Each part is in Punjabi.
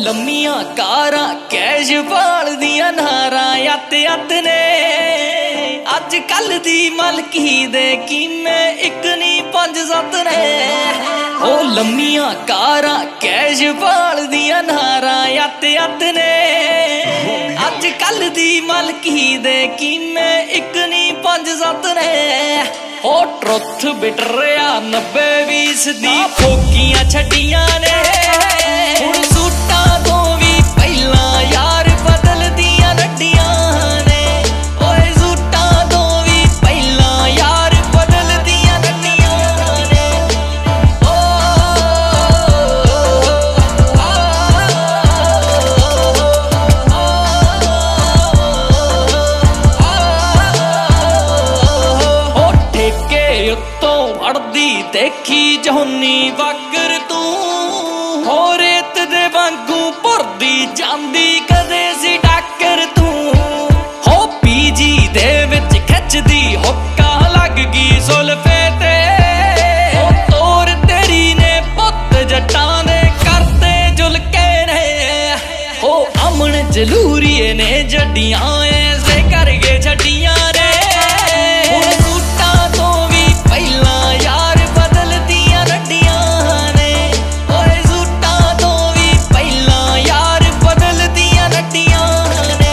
ਲੰਮੀਆਂ ਕਾਰਾਂ ਕੈਸ਼ ਭਾਲਦੀਆਂ ਨਾਰਾਂ ਅੱਤ ਨੇ ਅੱਜ ਕੱਲ ਦੀ ਮਲਕੀ ਦੇ ਕੀਮੇ ਇੱਕ ਨਹੀਂ 5-7 ਨੇ। ਉਹ ਲੰਮੀਆਂ ਕਾਰਾਂ ਕੈਸ਼ ਭਾਲਦੀਆਂ ਨਾਰਾਂ ਅੱਤ ਨੇ ਅੱਜ ਕੱਲ ਦੀ ਮਲਕੀ ਦੇ ਕੀਮੇ ਇੱਕ ਨਹੀਂ 5-7 ਨੇ। ਉਹ ਟਰੁੱਥ ਬਿਟਰਿਆ 90-20 ਦੀ ਫੋਕੀਆਂ ਛੱਡੀਆਂ ਨੇ। ਹੁਣ ਸੂਟਾਂ ਤੋਂ ਵੀ ਪਹਿਲਾਂ ਯਾਰ ਬਦਲਦੀਆਂ ਨੱਡੀਆਂ ਨੇ। ਓਏ ਸੂਟਾਂ ਤੋਂ ਵੀ ਪਹਿਲਾਂ ਯਾਰ ਬਦਲਦੀਆਂ ਨੱਡੀਆਂ ਨੇ। ਉਹ ਠੇਕੇ ਉੱਤੋਂ ਅੜਦੀ ਦੇਖੀ ਜਹੁੰਨੀ ਵਾਗਰ ਤੂੰ। ਹੋ ਰੇਤ ਦੇ ਵਾਂਗੂ ਭਰਦੀ ਜਾਂਦੀ ਕਦੇ ਸੀ ਡਾਕਰ ਤੂੰ। ਹੋ ਪੀਜੀ ਦੇ ਵਿੱਚ ਖਿੱਚਦੀ ਹੁੱਕਾ ਲੱਗ ਗਈ ਸੁਲਫੇ ਤੇ। ਉਹ ਤੋਰ ਤੇਰੀ ਨੇ ਪੁੱਤ ਜੱਟਾਂ ਦੇ ਕਰਤੇ ਜੁਲਕੇ ਨੇ। ਹੋ ਅਮਨ ਜਲੂਰੀਏ ਨੇ ਜੱਡੀਆਂ ਐਸੇ ਕਰਗੇ ਛੱਡੀਆਂ ਨੇ। ਹੁਣ ਸੂਟਾਂ ਤੋਂ ਵੀ ਪਹਿਲਾਂ ਯਾਰ ਬਦਲਦੀਆਂ ਨੱਡੀਆਂ ਨੇ। ਓਏ ਸੂਟਾਂ ਤੋਂ ਵੀ ਪਹਿਲਾਂ ਯਾਰ ਬਦਲਦੀਆਂ ਨੱਡੀਆਂ ਨੇ।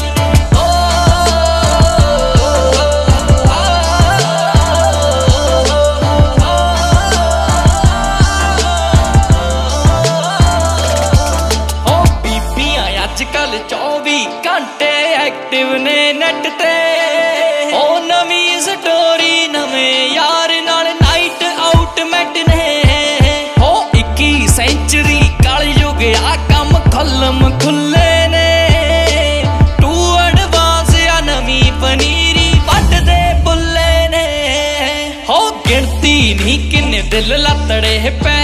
ਉਹ ਬੀਬੀਆਂ ਅੱਜ ਕੱਲ 24 ਘੰਟੇ ਐਕਟਿਵ ਨੇ ਨੈਟ ਤੇ। ਉਹ ਨਵੀਂ ਸਟੋਰੀ ਨਵੇਂ ਯਾਰ ਨਾਲ ਨਾਈਟ ਆਊਟ ਮੈਟ ਨੇ। ਉਹ 21 ਸੈਂਚਰੀ ਕਲਯੁਗ ਆ ਕੰਮ ਖੁੱਲਮ ਖੁੱਲੇ ਨੇ। ਟੂ ਐਡਵਾਂਸ ਆ ਨਵੀਂ ਪਨੀਰੀ ਵੱਢਦੇ ਬੁੱਲੇ ਨੇ। ਹੋ ਗਿਣਤੀ ਨਹੀਂ ਕਿੰਨੇ ਦਿਲ ਲੱਤੜੇ ਪੈ